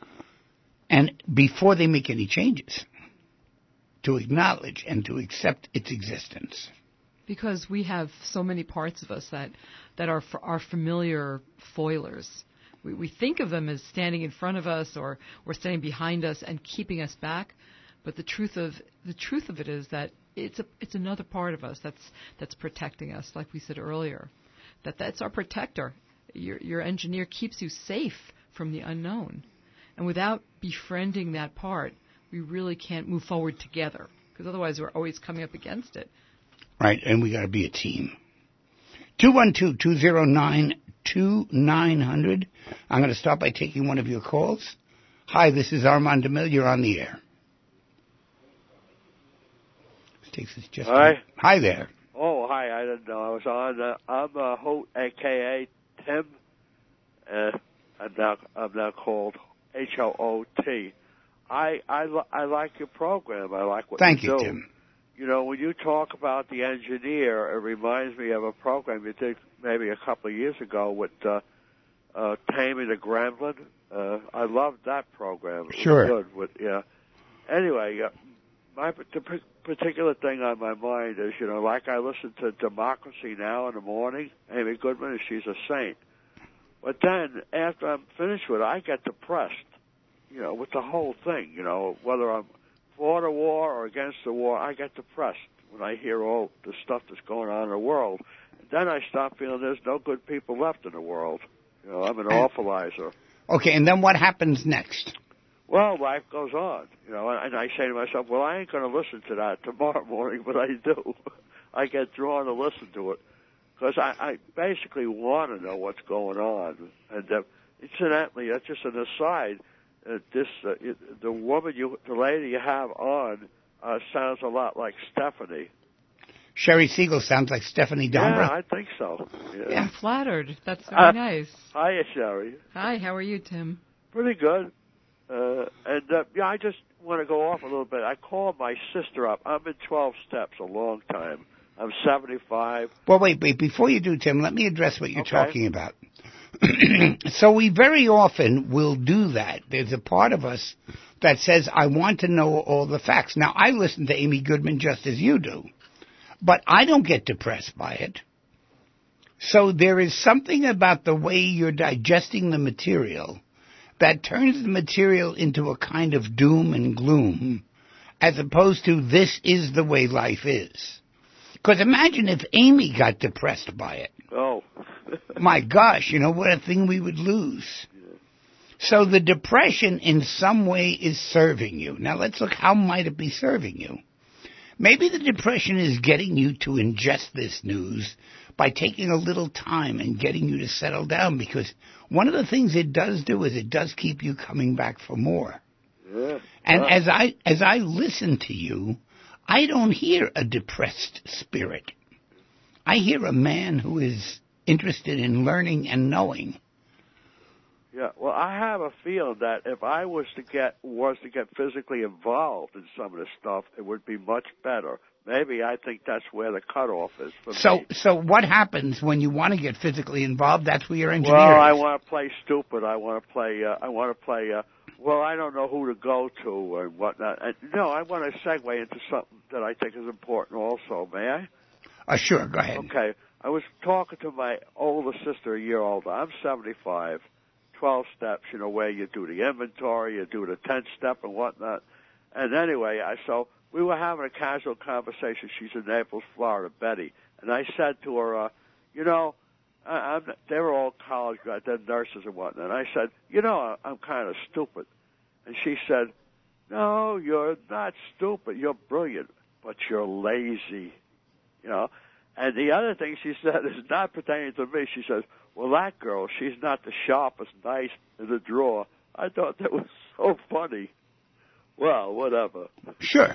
and before they make any changes, to acknowledge and to accept its existence. Because we have so many parts of us that, that are f- our familiar foilers. We, we think of them as standing in front of us or, or standing behind us and keeping us back. But the truth of the truth of it is that it's a, it's another part of us that's that's protecting us, like we said earlier. That that's our protector. Your your engineer keeps you safe from the unknown. And without befriending that part, we really can't move forward together. Because otherwise we're always coming up against it. Right, and we got to be a team. two one two, two zero nine, two nine zero zero. I'm going to start by taking one of your calls. Hi, this is Armand DeMille. You're on the air. This takes us just Hi. A... Hi there. Oh, hi. I didn't know I was on. Uh, I'm uh, Holt, a k a. Tim. Uh, I'm now I'm now called H O O T. I I li- I like your program. I like what Thank you you, do. Tim. You know, when you talk about the engineer, it reminds me of a program you did maybe a couple of years ago with uh, uh, Tammy the Gremlin. Uh, I loved that program. It Sure. was good. With, yeah. Anyway, uh, my the p- particular thing on my mind is, you know, like I listen to Democracy Now! In the morning, Amy Goodman, she's a saint. But then, after I'm finished with it, I get depressed, you know, with the whole thing, you know, whether I'm for the war or against the war, I get depressed when I hear all the stuff that's going on in the world. And then I start feeling there's no good people left in the world. You know, I'm an awfulizer. Okay, and then what happens next? Well, life goes on, you know, and I say to myself, well, I ain't going to listen to that tomorrow morning, but I do. I get drawn to listen to it because I, I basically want to know what's going on. And uh, incidentally, that's just an aside. Uh, this uh, it, the woman you, the lady you have on, uh, sounds a lot like Stephanie. Sherry Siegel sounds like Stephanie Dombra. Yeah, I think so. Yeah. Yeah, I'm flattered. That's very Uh, nice. Hiya, Sherry. Hi, how are you, Tim? Pretty good. Uh, and uh, yeah, I just want to go off a little bit. I called my sister up. I'm in twelve steps, a long time. I'm seventy-five. Well, wait, wait. Before you do, Tim, let me address what you're Okay. talking about. So we very often will do that. There's a part of us that says, I want to know all the facts. Now, I listen to Amy Goodman just as you do, but I don't get depressed by it. So there is something about the way you're digesting the material that turns the material into a kind of doom and gloom, as opposed to this is the way life is. Because imagine if Amy got depressed by it. Oh. My gosh, you know, what a thing we would lose. Yeah. So the depression in some way is serving you. Now let's look, how might it be serving you? Maybe the depression is getting you to ingest this news by taking a little time and getting you to settle down, because one of the things it does do is it does keep you coming back for more. Yeah. And Uh, as I as I listen to you, I don't hear a depressed spirit. I hear a man who is interested in learning and knowing. Yeah, well, I have a feeling that if I was to get was to get physically involved in some of this stuff, it would be much better. Maybe I think that's where the cutoff is for So, me. so what happens when you want to get physically involved? That's where your engineer Well, I is. want to play stupid. I want to play. Uh, I want to play. Uh, well, I don't know who to go to and whatnot. And, no, I want to segue into something that I think is important. Also, may I? Uh, sure, go ahead. Okay. I was talking to my older sister, a year older. I'm seventy-five. twelve steps, you know, where you do the inventory, you do the tenth step and whatnot. And anyway, I so we were having a casual conversation. She's in Naples, Florida, Betty. And I said to her, uh, you know, I, I'm, they were all college grads, they're nurses and whatnot. And I said, you know, I'm kind of stupid. And she said, no, you're not stupid. You're brilliant, but you're lazy, you know. And the other thing she said is not pertaining to me. She says, well, that girl, she's not the sharpest knife in the drawer. I thought that was so funny. Well, whatever. Sure.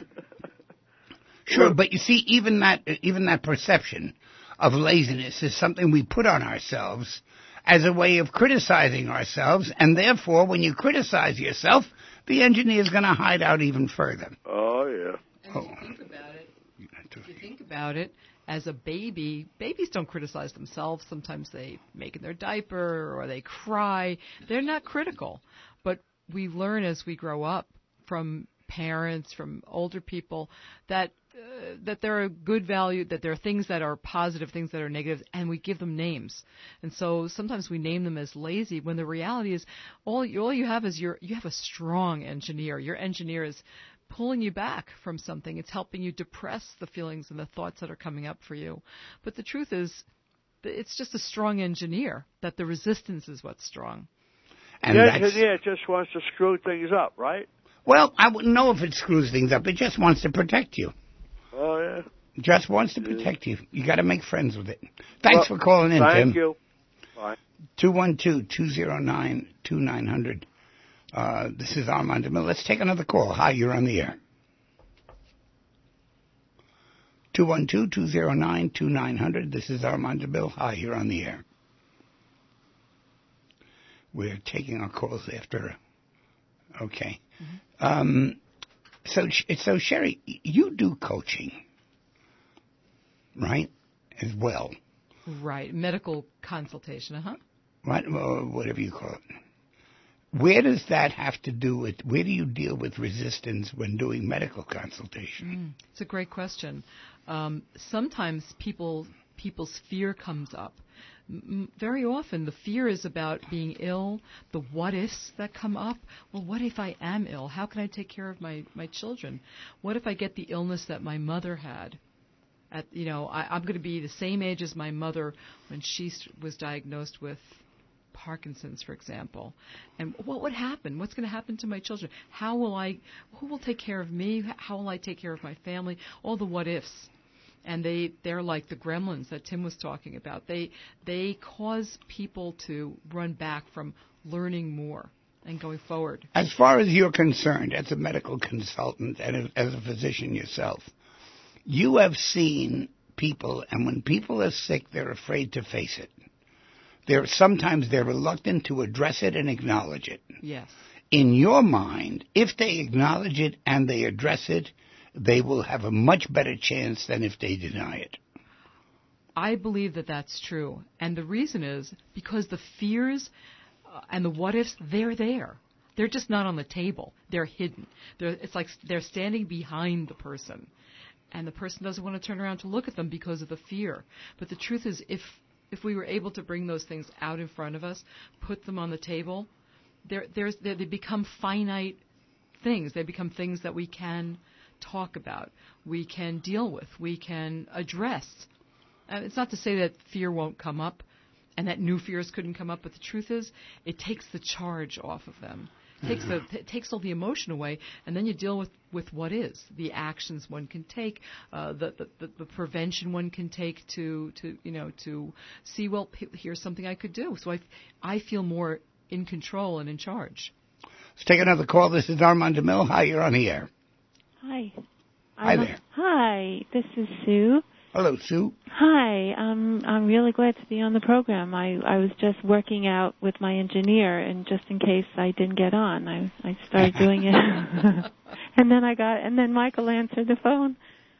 Sure, but you see, even that, even that perception of laziness is something we put on ourselves as a way of criticizing ourselves, and therefore, when you criticize yourself, the engineer is going to hide out even further. Oh, yeah. And if you think about it, if you think about it, as a baby, babies don't criticize themselves. Sometimes they make in their diaper or they cry. They're not critical. But we learn as we grow up from parents, from older people, that uh, that there are good value, that there are things that are positive, things that are negative, and we give them names. And so sometimes we name them as lazy when the reality is all you, all you have is your you have a strong engineer. Your engineer is pulling you back from something. It's helping you depress the feelings and the thoughts that are coming up for you. But the truth is, it's just a strong engineer, that the resistance is what's strong. And the that's, engineer just wants to screw things up, right? well, I wouldn't know if it screws things up. It just wants to protect you. Oh, yeah. Just wants to protect you. You got to make friends with it. Thanks Well, for calling in, Thank Tim. you. Bye. two one two, two zero nine, two nine zero zero. Uh, this is Armand DeMille. Let's take another call. Hi, you're on the air. two one two, two zero nine, two nine zero zero. This is Armand DeMille. Hi, you're on the air. We're taking our calls after. Okay. Mm-hmm. Um, so, so Sherry, you do coaching, right? As well. Right. Medical consultation, uh-huh. Right, or whatever you call it. Where does that have to do with, where do you deal with resistance when doing medical consultation? Mm, it's a great question. Um, sometimes people people's fear comes up. M- very often the fear is about being ill, the what-ifs that come up. Well, what if I am ill? How can I take care of my, my children? What if I get the illness that my mother had? At, you know, I, I'm going to be the same age as my mother when she was diagnosed with Parkinson's, for example. And what would happen? What's going to happen to my children? How will I, who will take care of me? How will I take care of my family? All the what-ifs. And they, they're like the gremlins that Tim was talking about. They, they cause people to run back from learning more and going forward. As far as you're concerned, as a medical consultant and as a physician yourself, you have seen people, and when people are sick, they're afraid to face it. They're, sometimes they're reluctant to address it and acknowledge it. Yes. In your mind, if they acknowledge it and they address it, they will have a much better chance than if they deny it. I believe that that's true. And the reason is because the fears uh, and the what-ifs, they're there. They're just not on the table. They're hidden. They're, it's like they're standing behind the person. And the person doesn't want to turn around to look at them because of the fear. But the truth is, if if we were able to bring those things out in front of us, put them on the table, they're, there's, they're, they become finite things. They become things that we can talk about, we can deal with, we can address. Uh, it's not to say that fear won't come up and that new fears couldn't come up, but the truth is it takes the charge off of them. It takes, the, it takes all the emotion away, and then you deal with, with what is, the actions one can take, uh, the, the, the, the prevention one can take to, to, you know, to see, well, p- here's something I could do. So I, I feel more in control and in charge. Let's take another call. This is Armand DeMille. Hi, you're on the air. Hi. Hi I'm there. A, hi, this is Sue. Hello, Sue. Hi, um, I'm really glad to be on the program. I, I was just working out with my engineer, and just in case I didn't get on, I, I started doing it. and then I got, and then Michael answered the phone.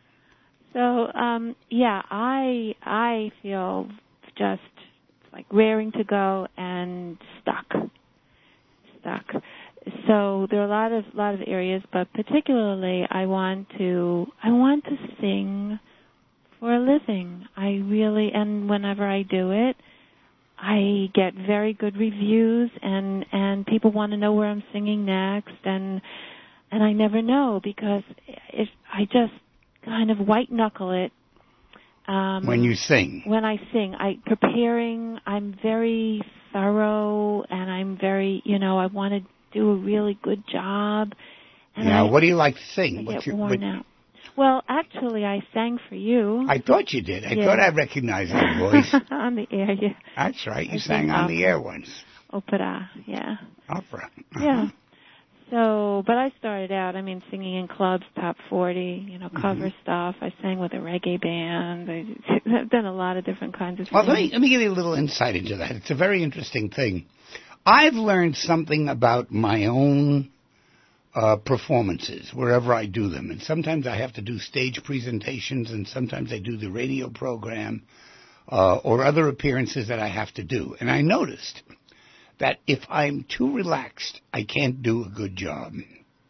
So, um, yeah, I I feel just like raring to go and stuck, stuck. So there are a lot of lot of areas, but particularly I want to I want to sing for a living. I really, and whenever I do it, I get very good reviews, and and people want to know where I'm singing next, and and I never know because if I just kind of white knuckle it. Um, when you sing. When I sing, I preparing. I'm very thorough, and I'm very, you know, I want to do a really good job. And now, I, what do you like to sing? I What's get your, worn what, out. Well, actually, I sang for you. I thought you did. I Yeah. thought I recognized your voice. On the air, yeah. That's right. You I sang sing on opera. the air once. Opera, yeah. Opera. Uh-huh. Yeah. So, but I started out, I mean, singing in clubs, top forty, you know, cover Mm-hmm. stuff. I sang with a reggae band. I, I've done a lot of different kinds of Well, let me, things. let me give you a little insight into that. It's a very interesting thing. I've learned something about my own uh, performances wherever I do them. And sometimes I have to do stage presentations, and sometimes I do the radio program uh, or other appearances that I have to do. And I noticed that if I'm too relaxed, I can't do a good job.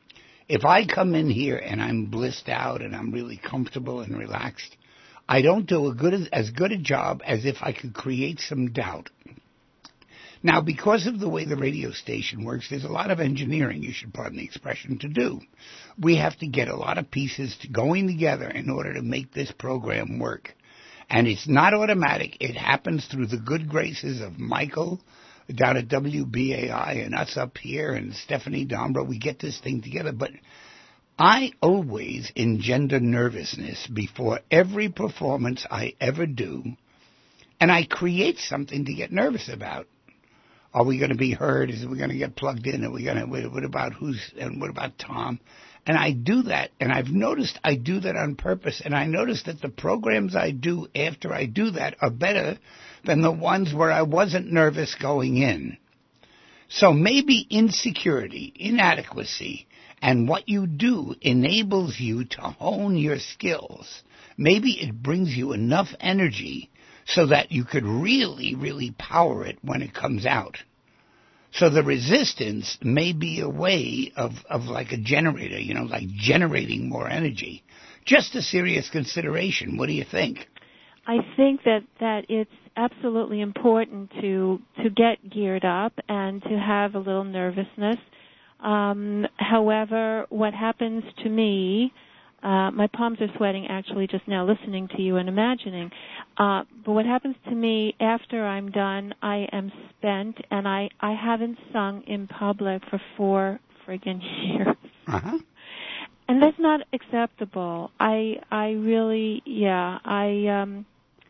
If I come in here and I'm blissed out and I'm really comfortable and relaxed, I don't do a good as good a job as if I could create some doubt. Now, because of the way the radio station works, there's a lot of engineering, you should pardon the expression, to do. We have to get a lot of pieces to going together in order to make this program work. And it's not automatic. It happens through the good graces of Michael down at W B A I and us up here and Stephanie Dombra. We get this thing together. But I always engender nervousness before every performance I ever do, and I create something to get nervous about. Are we going to be heard? Is we going to get plugged in? Are we going to? What about who's? And what about Tom? And I do that, and I've noticed I do that on purpose. And I noticed that the programs I do after I do that are better than the ones where I wasn't nervous going in. So maybe insecurity, inadequacy, and what you do enables you to hone your skills. Maybe it brings you enough energy so that you could really, really power it when it comes out. So the resistance may be a way of, of like a generator, you know, like generating more energy. Just a serious consideration. What do you think? I think that, that it's absolutely important to to get geared up and to have a little nervousness. Um, however, what happens to me, uh, my palms are sweating actually just now listening to you and imagining, uh, but what happens to me after I'm done, I am spent, and I, I haven't sung in public for four friggin' years. Uh-huh. And that's not acceptable. I I really, yeah, I um,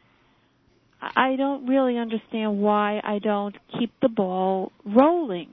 I don't really understand why I don't keep the ball rolling.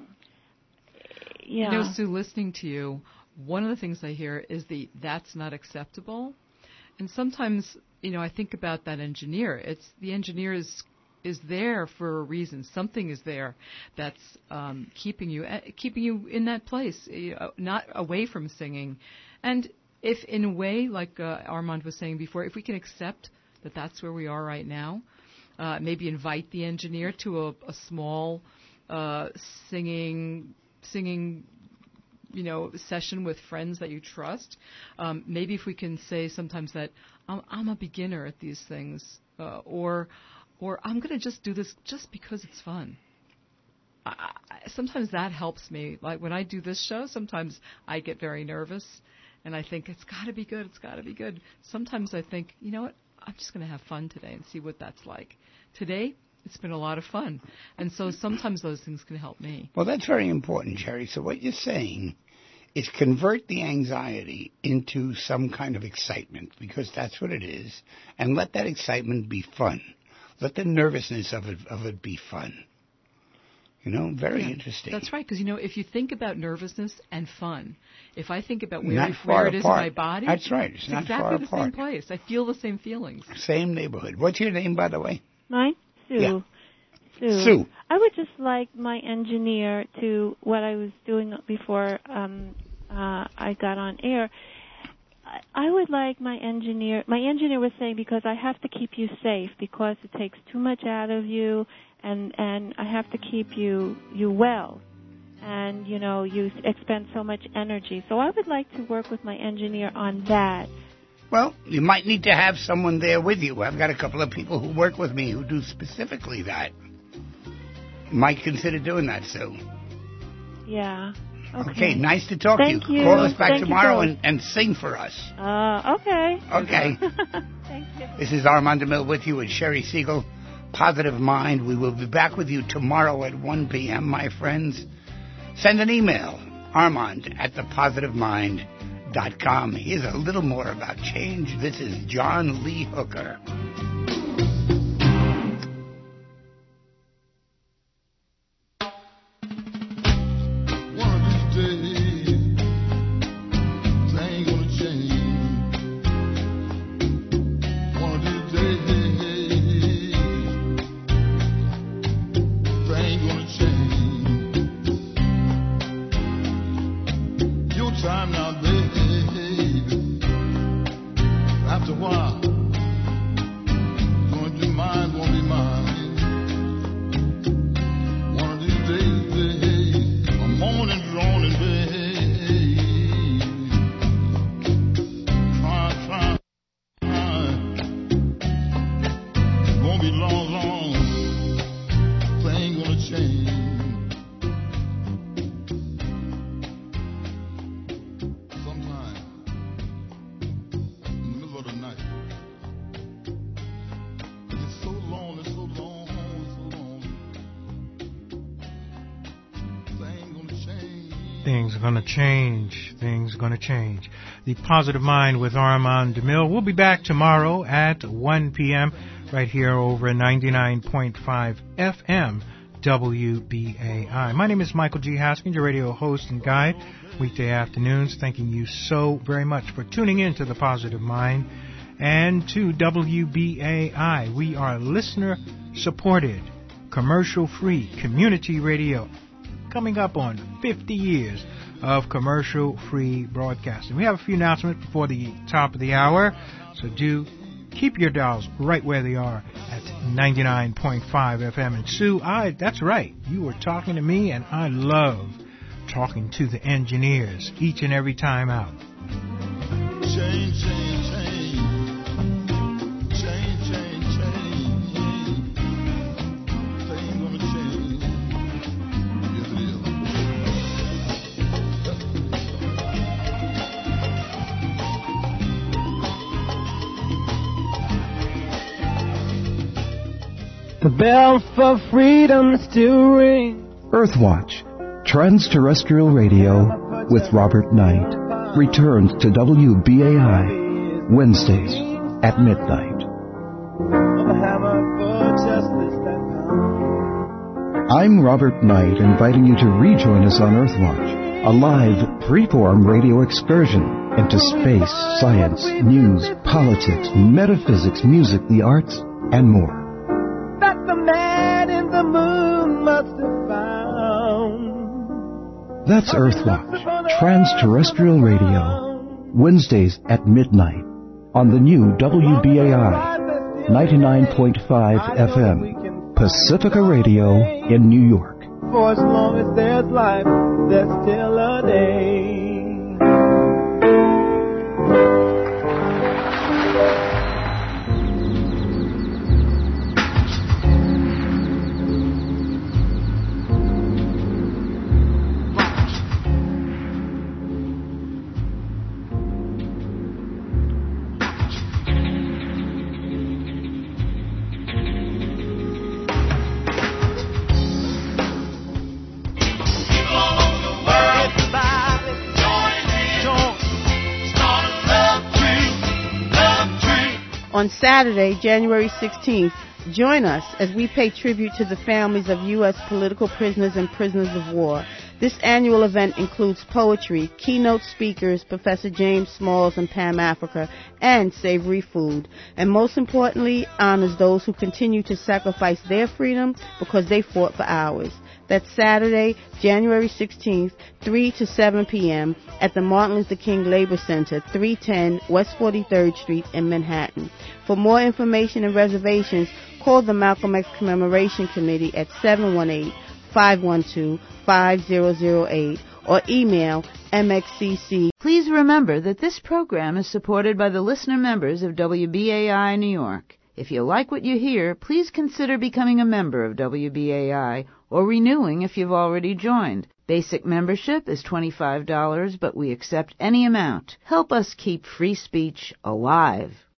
Yeah. You know, Sue, listening to you, one of the things I hear is the that's not acceptable. And sometimes, you know, I think about that engineer. It's the engineer is is there for a reason. Something is there that's um, keeping you uh, keeping you in that place, uh, not away from singing. And if, in a way, like uh, Armand was saying before, if we can accept that that's where we are right now, uh, maybe invite the engineer to a, a small uh, singing singing. you know, session with friends that you trust. Um, maybe if we can say sometimes that I'm, I'm a beginner at these things, uh, or or I'm going to just do this just because it's fun. I, I, sometimes that helps me. Like when I do this show, sometimes I get very nervous, and I think it's got to be good. It's got to be good. Sometimes I think, you know what? I'm just going to have fun today and see what that's like. Today, it's been a lot of fun. And so sometimes those things can help me. Well, that's very important, Jerry. So what you're saying is convert the anxiety into some kind of excitement, because that's what it is, and let that excitement be fun. Let the nervousness of it, of it be fun. You know, very yeah, interesting. That's right, because, you know, if you think about nervousness and fun, if I think about where, Not if, far where it is in apart. my body, That's right. It's, it's not exactly far the apart. same place. I feel the same feelings. Same neighborhood. What's your name, by the way? Mine? Sue. Yeah. Sue. Sue. I would just like my engineer to, what I was doing before um, uh, I got on air, I, I would like my engineer, my engineer was saying, because I have to keep you safe, because it takes too much out of you, and, and I have to keep you, you well. And, you know, you expend so much energy. So I would like to work with my engineer on that. Well, you might need to have someone there with you. I've got a couple of people who work with me who do specifically that. You might consider doing that, Sue. Yeah. Okay. Okay, nice to talk Thank to you. you. Call us back Thank you tomorrow both. and, and sing for us. Uh, okay. Okay. Thank you. This is Armand DeMille with you with Sherry Siegel, Positive Mind. We will be back with you tomorrow at one p.m., my friends. Send an email, Armand at the positive mind dot com. Here's a little more about change. This is John Lee Hooker. After a while, Things are going to change. Things are going to change. The Positive Mind with Armand DeMille. We'll be back tomorrow at one p.m. right here over ninety-nine point five F M W B A I. My name is Michael G. Haskins, your radio host and guide, weekday afternoons. Thanking you so very much for tuning in to The Positive Mind and to W B A I. We are listener-supported, commercial-free community radio, coming up on fifty years of commercial-free broadcasting. We have a few announcements before the top of the hour, so do keep your dials right where they are at ninety-nine point five F M. And Sue, I, that's right, you were talking to me, and I love talking to the engineers each and every time out. Change, change, change. The bell for freedom still rings. Earthwatch, Trans-Terrestrial Radio with Robert Knight, returns to W B A I Wednesdays at midnight. I'm Robert Knight, inviting you to rejoin us on Earthwatch, a live, freeform radio excursion into space, science, news, politics, metaphysics, music, the arts, and more. That's Earthwatch, Trans-Terrestrial Radio, Wednesdays at midnight on the new W B A I ninety-nine point five F M, Pacifica Radio in New York. For as long as there's life, there's still a day. On Saturday, January sixteenth, join us as we pay tribute to the families of U S political prisoners and prisoners of war. This annual event includes poetry, keynote speakers, Professor James Smalls and Pam Africa, and savory food. And most importantly, honors those who continue to sacrifice their freedom because they fought for ours. That's Saturday, January sixteenth, three to seven p.m. at the Martin Luther King Labor Center, three ten West forty-third Street in Manhattan. For more information and reservations, call the Malcolm X Commemoration Committee at seven one eight, five one two, five zero zero eight or email m x c c. Please remember that this program is supported by the listener members of W B A I New York. If you like what you hear, please consider becoming a member of W B A I or renewing if you've already joined. Basic membership is twenty-five dollars, but we accept any amount. Help us keep free speech alive.